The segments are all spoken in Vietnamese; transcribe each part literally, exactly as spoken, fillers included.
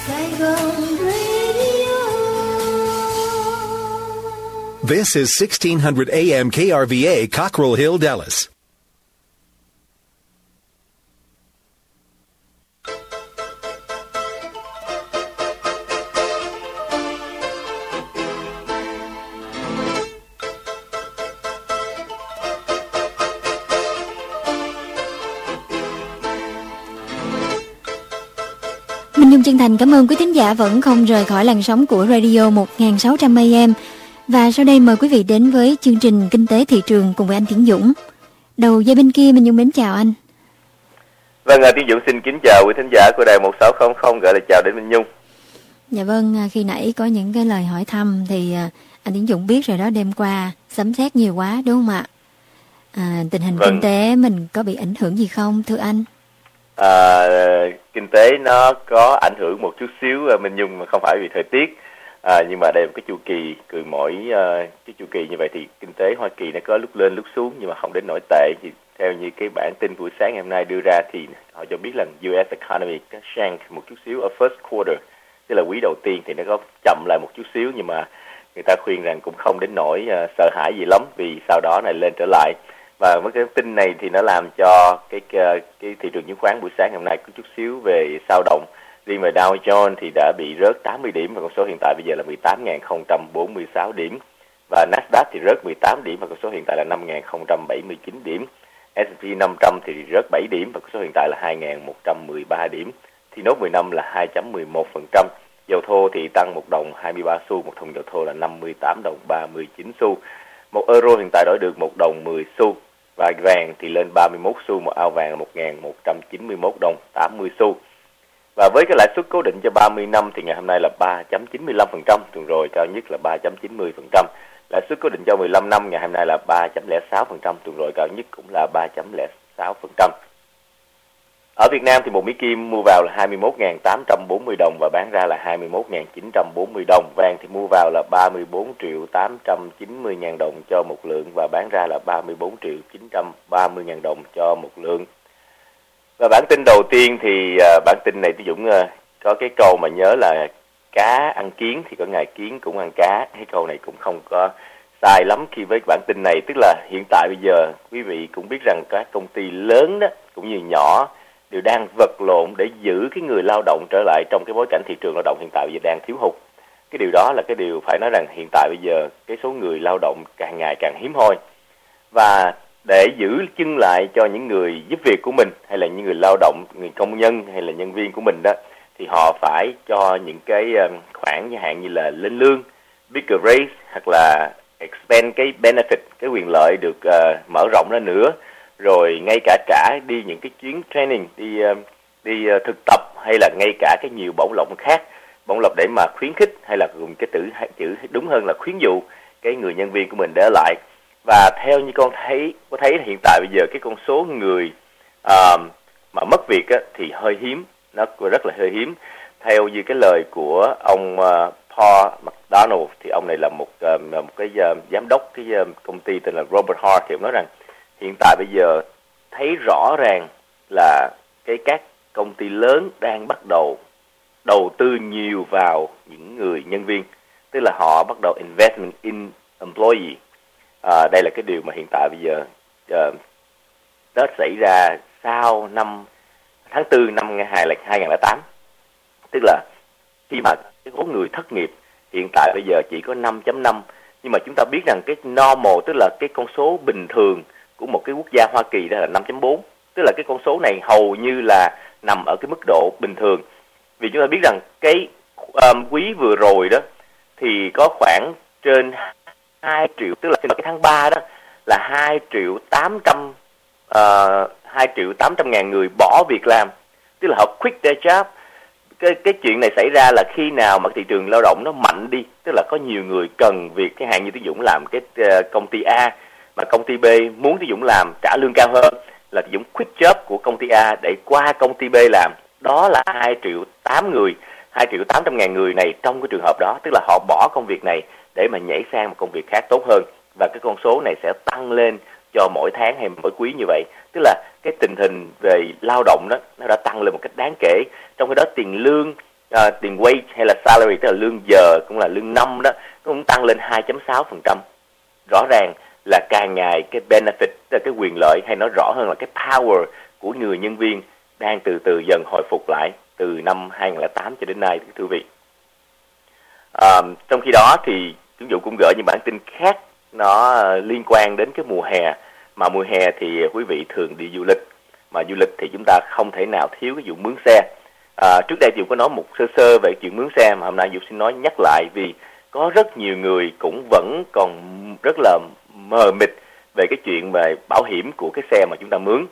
Saigon Radio. This is sixteen hundred A M K R V A, Cockrell Hill, Dallas. Minh Nhung chân thành cảm ơn quý thính giả vẫn không rời khỏi làn sóng của Radio một nghìn sáu trăm A M. Và sau đây mời quý vị đến với chương trình Kinh tế thị trường cùng với anh Tiến Dũng. Đầu dây bên kia Minh Nhung mến chào anh. Vâng, Tiến Dũng xin kính chào quý thính giả của đài một sáu không không, gửi lời chào đến Minh Nhung. Dạ vâng, khi nãy có những cái lời hỏi thăm thì anh Tiến Dũng biết rồi đó, đêm qua sấm sét nhiều quá đúng không ạ? À, tình hình vâng. kinh tế mình có bị ảnh hưởng gì không thưa anh? À, kinh tế nó có ảnh hưởng một chút xíu Minh Nhung, mà không phải vì thời tiết. À, nhưng mà đây là một cái chu kỳ, cứ mỗi uh, cái chu kỳ như vậy thì kinh tế Hoa Kỳ nó có lúc lên lúc xuống, nhưng mà không đến nổi tệ. Thì theo như cái bản tin buổi sáng ngày hôm nay đưa ra thì họ cho biết là u ét economy có shank một chút xíu ở first quarter, tức là quý đầu tiên thì nó có chậm lại một chút xíu, nhưng mà người ta khuyên rằng cũng không đến nỗi uh, sợ hãi gì lắm, vì sau đó này lên trở lại. Và với cái tin này thì nó làm cho cái cái, cái thị trường chứng khoán buổi sáng ngày hôm nay có chút xíu về sao động. Riêng về Dow Jones thì đã bị rớt tám mươi điểm và con số hiện tại bây giờ là mười tám nghìn không trăm bốn mươi sáu điểm. Và Nasdaq thì rớt mười tám điểm và con số hiện tại là năm nghìn không trăm bảy mươi chín điểm. ét and pê năm trăm thì rớt bảy điểm và con số hiện tại là hai nghìn một trăm mười ba điểm. Thì nốt mười lăm là hai phẩy mười một phần trăm. Dầu thô thì tăng một đồng hai mươi ba xu, một thùng dầu thô là năm mươi tám đồng ba mươi chín xu. Một euro hiện tại đổi được một đồng mười xu. Và vàng thì lên ba mươi mốt xu, một ao vàng là một nghìn một trăm chín mươi mốt đồng tám mươi xu. Và với cái lãi suất cố định cho ba mươi năm thì ngày hôm nay là ba phẩy chín mươi lăm phần trăm, tuần rồi cao nhất là ba phẩy chín mươi phần trăm. Lãi suất cố định cho mười lăm năm ngày hôm nay là ba phẩy không sáu phần trăm, tuần rồi cao nhất cũng là ba phẩy không sáu phần trăm. Ở Việt Nam thì một Mỹ Kim mua vào là hai mươi mốt nghìn tám trăm bốn mươi đồng và bán ra là hai mươi mốt nghìn chín trăm bốn mươi đồng. Vàng thì mua vào là ba mươi bốn triệu tám trăm chín mươi ngàn đồng cho một lượng và bán ra là ba mươi bốn triệu chín trăm ba mươi ngàn đồng cho một lượng. Và bản tin đầu tiên thì uh, bản tin này Tiến Dũng uh, có cái câu mà nhớ là cá ăn kiến thì có ngày kiến cũng ăn cá. Cái câu này cũng không có sai lắm khi với bản tin này, tức là hiện tại bây giờ quý vị cũng biết rằng các công ty lớn đó cũng như nhỏ đều đang vật lộn để giữ cái người lao động trở lại trong cái bối cảnh thị trường lao động hiện tại bây giờ đang thiếu hụt. Cái điều đó là cái điều phải nói rằng hiện tại bây giờ cái số người lao động càng ngày càng hiếm hoi. Và để giữ chân lại cho những người giúp việc của mình hay là những người lao động, người công nhân hay là nhân viên của mình đó, thì họ phải cho những cái khoản như hạn như là lên lương, bigger raise hoặc là expand cái benefit, cái quyền lợi được uh, mở rộng ra nữa, rồi ngay cả cả đi những cái chuyến training, đi uh, đi uh, thực tập hay là ngay cả cái nhiều bổng lộc khác, bổng lộc để mà khuyến khích hay là dùng cái từ chữ đúng hơn là khuyến dụ cái người nhân viên của mình để ở lại. Và theo như con thấy, có thấy hiện tại bây giờ cái con số người uh, mà mất việc á, thì hơi hiếm, nó rất là hơi hiếm. Theo như cái lời của ông uh, Paul McDonald thì ông này là một uh, một cái uh, giám đốc cái uh, công ty tên là Robert Hart, thì ông nói rằng hiện tại bây giờ thấy rõ ràng là cái các công ty lớn đang bắt đầu đầu tư nhiều vào những người nhân viên, tức là họ bắt đầu investment in employee. À, đây là cái điều mà hiện tại bây giờ uh, nó xảy ra sau năm tháng tư năm hai nghìn lẻ tám, tức là khi mà cái số người thất nghiệp hiện tại bây giờ chỉ có năm phẩy năm, nhưng mà chúng ta biết rằng cái normal, tức là cái con số bình thường của một cái quốc gia Hoa Kỳ đó là năm phẩy bốn, tức là cái con số này hầu như là nằm ở cái mức độ bình thường. Vì chúng ta biết rằng cái um, quý vừa rồi đó thì có khoảng trên hai triệu, tức là cái tháng ba đó là hai triệu tám trăm uh, hai triệu tám trăm ngàn người bỏ việc làm, tức là họ quit their job. Cái cái chuyện này xảy ra là khi nào mà thị trường lao động nó mạnh đi, tức là có nhiều người cần việc, cái hạn như Tiến Dũng làm cái uh, công ty A mà công ty B muốn Tiến Dũng làm trả lương cao hơn, là Tiến Dũng quit job của công ty A để qua công ty B làm. Đó là hai triệu tám người, hai triệu tám trăm ngàn người này trong cái trường hợp đó, tức là họ bỏ công việc này để mà nhảy sang một công việc khác tốt hơn, và cái con số này sẽ tăng lên cho mỗi tháng hay mỗi quý như vậy. Tức là cái tình hình về lao động đó nó đã tăng lên một cách đáng kể. Trong cái đó tiền lương à, tiền wage hay là salary, tức là lương giờ cũng là lương năm đó, cũng tăng lên hai phẩy sáu phần trăm. Rõ ràng là càng ngày cái benefit, tức là cái quyền lợi, hay nói rõ hơn là cái power của người nhân viên đang từ từ dần hồi phục lại từ năm hai không không tám cho đến nay, thưa quý vị. À, trong khi đó thì chúng Dũng cũng gửi những bản tin khác nó liên quan đến cái mùa hè, mà mùa hè thì quý vị thường đi du lịch, mà du lịch thì chúng ta không thể nào thiếu cái vụ mướn xe. À, trước đây Dũng có nói một sơ sơ về chuyện mướn xe, mà hôm nay Dũng xin nói nhắc lại, vì có rất nhiều người cũng vẫn còn rất là mờ mịt về cái chuyện về bảo hiểm của cái xe mà chúng ta mướn.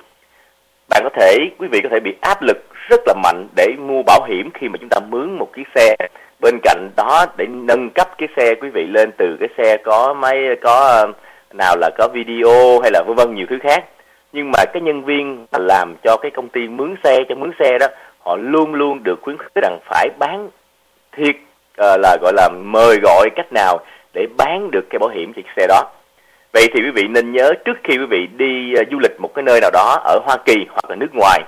Bạn có thể, quý vị có thể bị áp lực rất là mạnh để mua bảo hiểm khi mà chúng ta mướn một chiếc xe. Bên cạnh đó, để nâng cấp cái xe quý vị lên từ cái xe có máy, có nào là có video hay là vân vân nhiều thứ khác. Nhưng mà cái nhân viên làm cho cái công ty mướn xe, cho mướn xe đó, họ luôn luôn được khuyến khích rằng phải bán thiệt, uh, là gọi là mời gọi cách nào để bán được cái bảo hiểm cho chiếc xe đó. Vậy thì quý vị nên nhớ, trước khi quý vị đi uh, du lịch một cái nơi nào đó ở Hoa Kỳ hoặc là nước ngoài,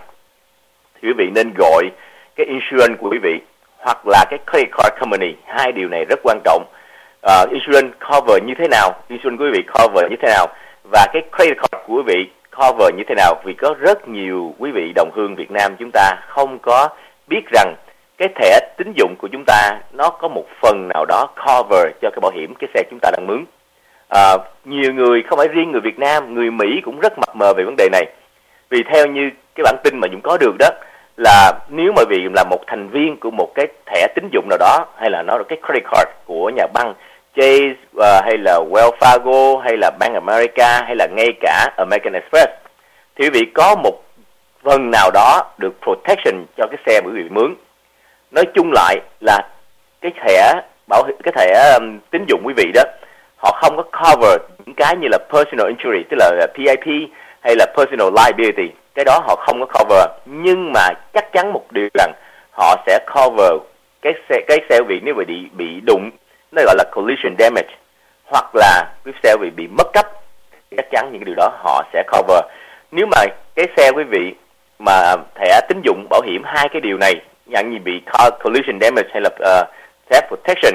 thì quý vị nên gọi cái insurance của quý vị hoặc là cái credit card company. Hai điều này rất quan trọng. Uh, insurance cover như thế nào, insurance của quý vị cover như thế nào, và cái credit card của quý vị cover như thế nào. Vì có rất nhiều quý vị đồng hương Việt Nam chúng ta không có biết rằng cái thẻ tín dụng của chúng ta nó có một phần nào đó cover cho cái bảo hiểm cái xe chúng ta đang mướn. À, nhiều người, không phải riêng người Việt Nam, người Mỹ cũng rất mập mờ về vấn đề này. Vì theo như cái bản tin mà Dũng có được đó, là nếu mà vì là một thành viên của một cái thẻ tín dụng nào đó, hay là nó là cái credit card của nhà băng Chase, uh, hay là Wells Fargo, hay là Bank America, hay là ngay cả American Express, thì quý vị có một phần nào đó được protection cho cái xe của quý vị mướn. Nói chung lại là cái thẻ bảo cái thẻ um, tín dụng quý vị đó, họ không có cover những cái như là personal injury, tức là P I P hay là personal liability. Cái đó họ không có cover, nhưng mà chắc chắn một điều rằng họ sẽ cover cái xe cái xe quý vị nếu bị bị đụng, nó gọi là collision damage, hoặc là cái xe quý vị bị mất cắp, chắc chắn những cái điều đó họ sẽ cover. Nếu mà cái xe quý vị mà thẻ tín dụng bảo hiểm hai cái điều này, dạng như bị collision damage hay là uh, theft protection,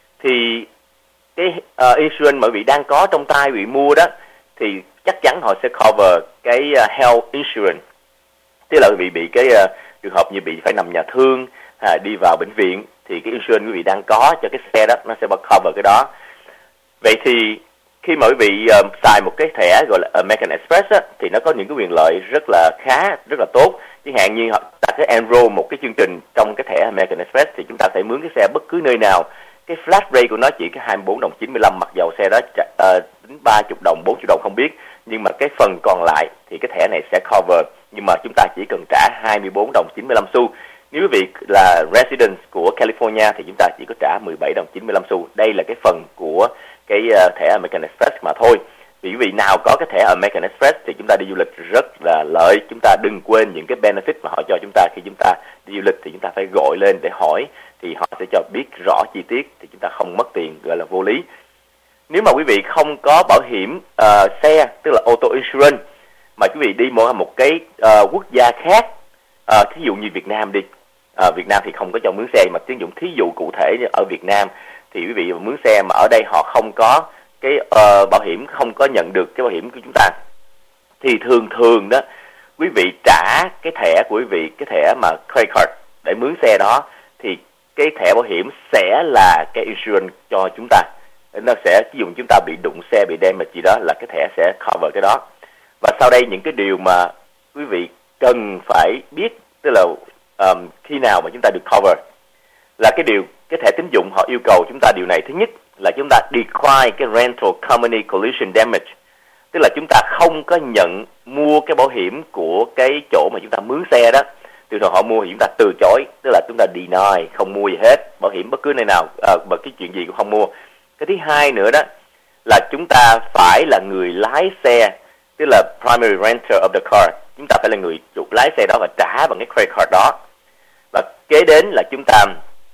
thì cái uh, insurance mà quý vị đang có trong tay quý vị mua đó, thì chắc chắn họ sẽ cover cái uh, health insurance. Tức là quý vị bị cái uh, trường hợp như bị phải nằm nhà thương, à, đi vào bệnh viện, thì cái insurance quý vị đang có cho cái xe đó nó sẽ cover cái đó. Vậy thì khi mà quý vị uh, xài một cái thẻ gọi là American Express á, thì nó có những cái quyền lợi rất là khá, rất là tốt. Chẳng hạn như ta sẽ enroll một cái chương trình trong cái thẻ American Express, thì chúng ta sẽ mướn cái xe bất cứ nơi nào. Cái flat rate của nó chỉ cái hai mươi bốn đồng chín mươi lăm, mặc dầu xe đó uh, tính ba mươi đồng, bốn mươi đồng không biết. Nhưng mà cái phần còn lại thì cái thẻ này sẽ cover, nhưng mà chúng ta chỉ cần trả hai mươi bốn đồng chín mươi lăm xu. Nếu quý vị là resident của California thì chúng ta chỉ có trả mười bảy đồng chín mươi lăm xu. Đây là cái phần của cái uh, thẻ American Express mà thôi. Vì quý vị nào có cái thẻ American Express thì chúng ta đi du lịch rất là lợi. Chúng ta đừng quên những cái benefit mà họ cho chúng ta khi chúng ta đi du lịch, thì chúng ta phải gọi lên để hỏi, thì họ sẽ cho biết rõ chi tiết, thì chúng ta không mất tiền, gọi là vô lý. Nếu mà quý vị không có bảo hiểm uh, xe, tức là auto insurance, mà quý vị đi mua một cái uh, quốc gia khác, uh, thí dụ như Việt Nam đi, uh, Việt Nam thì không có cho mướn xe, mà tiếng dụng thí dụ cụ thể ở Việt Nam thì quý vị mướn xe mà ở đây họ không có cái uh, bảo hiểm, không có nhận được cái bảo hiểm của chúng ta, thì thường thường đó quý vị trả cái thẻ của quý vị, cái thẻ mà credit card để mướn xe đó, thì cái thẻ bảo hiểm sẽ là cái insurance cho chúng ta. Nó sẽ, ví dụ chúng ta bị đụng xe, bị damage gì đó, là cái thẻ sẽ cover cái đó. Và sau đây những cái điều mà quý vị cần phải biết, tức là um, khi nào mà chúng ta được cover, là cái điều cái thẻ tín dụng họ yêu cầu chúng ta điều này. Thứ nhất là chúng ta decline cái rental company collision damage, tức là chúng ta không có nhận mua cái bảo hiểm của cái chỗ mà chúng ta mướn xe đó. Từ hồi họ mua thì chúng ta từ chối, tức là chúng ta deny, không mua gì hết, bảo hiểm bất cứ nơi nào, à, bất cái chuyện gì cũng không mua. Cái thứ hai nữa đó là chúng ta phải là người lái xe, tức là primary renter of the car. Chúng ta phải là người chủ lái xe đó và trả bằng cái credit card đó. Và kế đến là chúng ta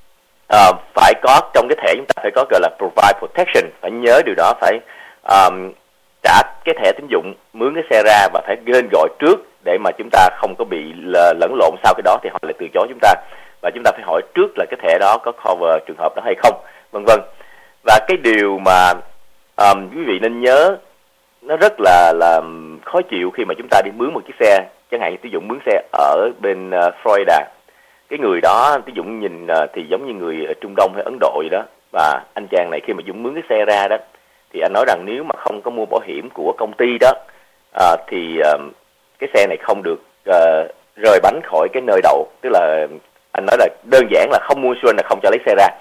uh, phải có trong cái thẻ, chúng ta phải có gọi là provide protection. Phải nhớ điều đó, phải um, trả cái thẻ tín dụng mướn cái xe ra và phải lên gọi trước để mà chúng ta không có bị lẫn lộn sau cái đó thì họ lại từ chối chúng ta. và chúng ta phải hỏi trước là cái thẻ đó có cover trường hợp đó hay không, vân vân. Và cái điều mà um, quý vị nên nhớ nó rất là là khó chịu khi mà chúng ta đi mướn một chiếc xe, chẳng hạn như ví dụ mướn xe ở bên uh, Florida, cái người đó ví dụ nhìn uh, thì giống như người ở Trung Đông hay Ấn Độ vậy đó, và anh chàng này khi mà Dũng mướn cái xe ra đó thì anh nói rằng nếu mà không có mua bảo hiểm của công ty đó uh, thì uh, cái xe này không được uh, rời bánh khỏi cái nơi đậu, tức là anh nói là đơn giản là không mua insurance là không cho lấy xe ra.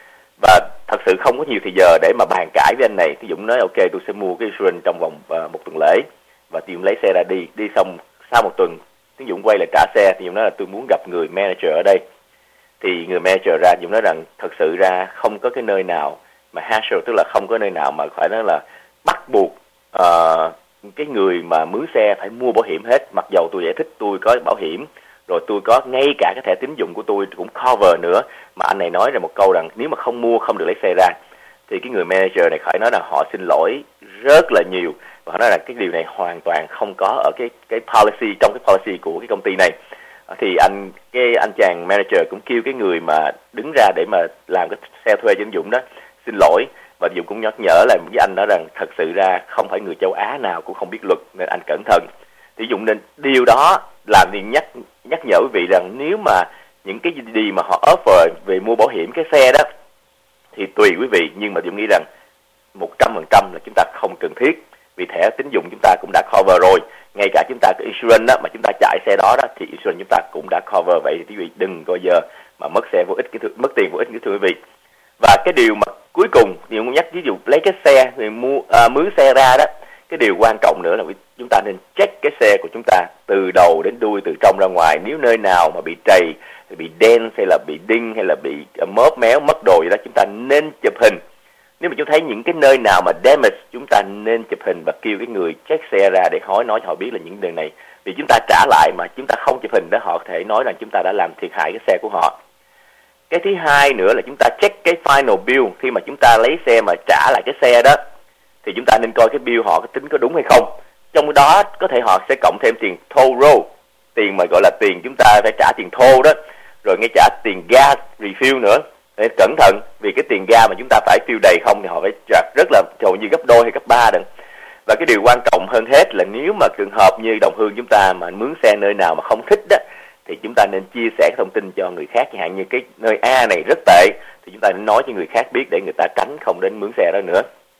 Và thật sự không có nhiều thời giờ để mà bàn cãi với anh này. Thì Dũng nói ok tôi sẽ mua cái insurance trong vòng uh, một tuần lễ, và thì Dũng lấy xe ra đi đi xong sau một tuần thì Dũng quay lại trả xe, thì Dũng nói là tôi muốn gặp người manager ở đây. Thì người manager ra, Dũng nói rằng thật sự ra không có cái nơi nào mà hassle, tức là không có nơi nào mà phải nói là bắt buộc uh, cái người mà mướn xe phải mua bảo hiểm hết. Mặc dầu tôi giải thích tôi có bảo hiểm, rồi tôi có ngay cả cái thẻ tín dụng của tôi cũng cover nữa, mà anh này nói ra một câu rằng nếu mà không mua không được lấy xe ra. Thì cái người manager này phải nói là họ xin lỗi rất là nhiều, và họ nói là cái điều này hoàn toàn không có ở cái cái policy, trong cái policy của cái công ty này. Thì anh cái anh chàng manager cũng kêu cái người mà đứng ra để mà làm cái xe thuê cho Dũng đó xin lỗi, và Dũng cũng nhắc nhở là với anh đó rằng thật sự ra không phải người châu Á nào cũng không biết luật, nên anh cẩn thận. Thì Dũng nên điều đó làm thì nhắc nhắc nhở quý vị rằng nếu mà những cái gì mà họ offer về mua bảo hiểm cái xe đó thì tùy quý vị, nhưng mà Dũng nghĩ rằng một trăm phần trăm là chúng ta không cần thiết, vì thẻ tín dụng chúng ta cũng đã cover rồi. Ngay cả chúng ta có insurance đó, mà chúng ta chạy xe đó đó thì insurance chúng ta cũng đã cover. Vậy thì quý vị đừng có giờ mà mất xe vô ích, cái mất tiền vô ích, cái thưa quý vị. Và cái điều mà cuối cùng thì cũng nhắc, ví dụ lấy cái xe người mua à, mướn xe ra đó, cái điều quan trọng nữa là chúng ta nên check cái xe của chúng ta từ đầu đến đuôi, từ trong ra ngoài. Nếu nơi nào mà bị trầy, bị đen hay là bị đinh hay là bị móp méo mất đồ gì đó, chúng ta nên chụp hình. Nếu mà chúng thấy những cái nơi nào mà damage, chúng ta nên chụp hình và kêu cái người check xe ra để hỏi nói cho họ biết là những đường này. Vì chúng ta trả lại mà chúng ta không chụp hình đó, họ có thể nói rằng chúng ta đã làm thiệt hại cái xe của họ. Cái thứ hai nữa là chúng ta check cái final bill. Khi mà chúng ta lấy xe mà trả lại cái xe đó thì chúng ta nên coi cái bill họ có tính có đúng hay không. Trong đó có thể họ sẽ cộng thêm tiền toll road, tiền mà gọi là tiền chúng ta phải trả tiền toll đó, rồi ngay trả tiền gas refill nữa. Để cẩn thận, vì cái tiền ga mà chúng ta phải fill đầy không thì họ phải trả rất là hầu như gấp đôi hay gấp ba đừng. Và cái điều quan trọng hơn hết là nếu mà trường hợp như đồng hương chúng ta mà mướn xe nơi nào mà không thích đó, thì chúng ta nên chia sẻ thông tin cho người khác, chẳng hạn như cái nơi A này rất tệ thì chúng ta nên nói cho người khác biết để người ta tránh không đến mướn xe đó nữa.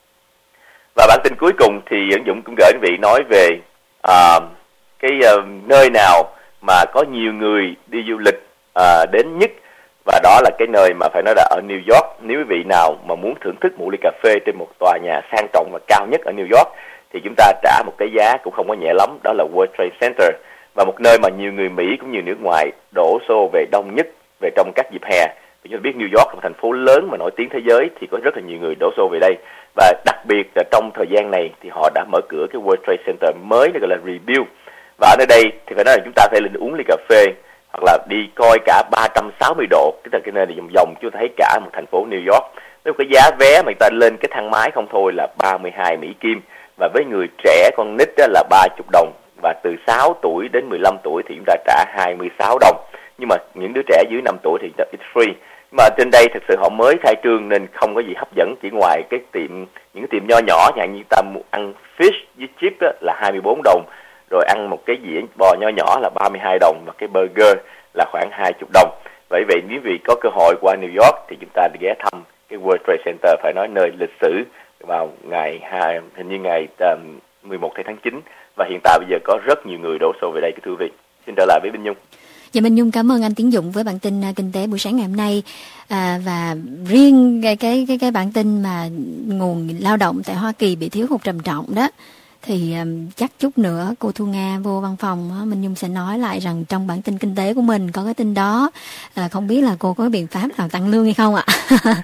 Và bản tin cuối cùng thì Ấn Dũng cũng gửi quý vị nói về uh, cái uh, nơi nào mà có nhiều người đi du lịch uh, đến nhất, và đó là cái nơi mà phải nói là ở New York. Nếu quý vị nào mà muốn thưởng thức một ly cà phê trên một tòa nhà sang trọng và cao nhất ở New York thì chúng ta trả một cái giá cũng không có nhẹ lắm, đó là World Trade Center, và một nơi mà nhiều người Mỹ cũng như nước ngoài đổ xô về đông nhất về trong các dịp hè. Vì chúng ta biết New York là một thành phố lớn mà nổi tiếng thế giới thì có rất là nhiều người đổ xô về đây, và đặc biệt là trong thời gian này thì họ đã mở cửa cái World Trade Center mới, gọi là rebuild. Và ở nơi đây thì phải nói là chúng ta phải lên uống ly cà phê hoặc là đi coi cả ba trăm sáu mươi độ, tức là cái nơi này vòng vòng chúng ta thấy cả một thành phố New York. Với cái giá vé mà người ta lên cái thang máy không thôi là ba mươi hai Mỹ Kim, và với người trẻ con nít đó là ba mươi đồng, và từ sáu tuổi đến mười lăm tuổi thì chúng ta trả hai mươi sáu đồng. Nhưng mà những đứa trẻ dưới năm tuổi thì it's free. Mà trên đây thực sự họ mới khai trương nên không có gì hấp dẫn, chỉ ngoài cái tiệm, những cái tiệm nho nhỏ, dạng như ta ăn fish với chip đó, là hai mươi bốn đồng, rồi ăn một cái dĩa bò nho nhỏ là ba mươi hai đồng, và cái burger là khoảng hai mươi đồng. Vậy vậy nếu vì có cơ hội qua New York thì chúng ta đi ghé thăm cái World Trade Center, phải nói nơi lịch sử, vào ngày hai, hình như ngày um, mười một tháng chín, và hiện tại bây giờ có rất nhiều người đổ xô về đây, cái thưa quý vị. Xin trở lại với Minh Nhung. Dạ, Minh Nhung cảm ơn anh Tiến Dũng với bản tin uh, kinh tế buổi sáng ngày hôm nay. À, và riêng cái cái cái cái bản tin mà nguồn lao động tại Hoa Kỳ bị thiếu hụt trầm trọng đó, thì um, chắc chút nữa cô Thu Nga vô văn phòng uh, Minh Nhung sẽ nói lại rằng trong bản tin kinh tế của mình có cái tin đó. À, không biết là cô có biện pháp nào tăng lương hay không ạ?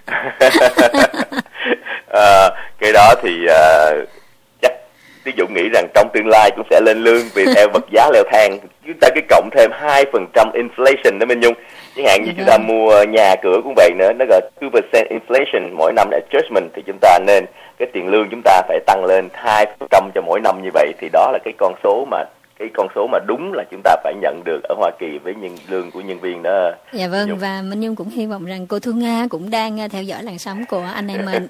à, cái đó thì uh, chắc Tiến Dũng nghĩ rằng trong tương lai cũng sẽ lên lương, vì theo vật giá leo thang. Chúng ta cứ cộng thêm hai phần trăm inflation đó Minh Nhung. Chẳng hạn như chúng ta mua nhà cửa cũng vậy nữa, nó gọi hai phần trăm inflation mỗi năm adjustment, thì chúng ta nên cái tiền lương chúng ta phải tăng lên hai phần trăm cho mỗi năm như vậy, thì đó là cái con số mà cái con số mà đúng là chúng ta phải nhận được ở Hoa Kỳ với nhân lương của nhân viên đó. Dạ vâng, Nhung. Và Minh Nhung cũng hy vọng rằng cô Thu Nga cũng đang theo dõi làn sóng của anh em mình.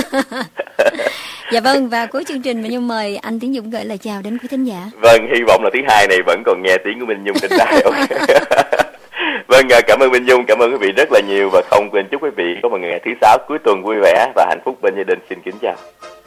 Dạ vâng, và cuối chương trình Minh Nhung mời anh Tiến Dũng gửi lời chào đến quý thính giả. Vâng, hy vọng là thứ hai này vẫn còn nghe tiếng của Minh Nhung trên đài. Vâng, cảm ơn Minh Nhung, cảm ơn quý vị rất là nhiều, và không quên chúc quý vị có một ngày thứ sáu cuối tuần vui vẻ và hạnh phúc bên gia đình. Xin kính chào.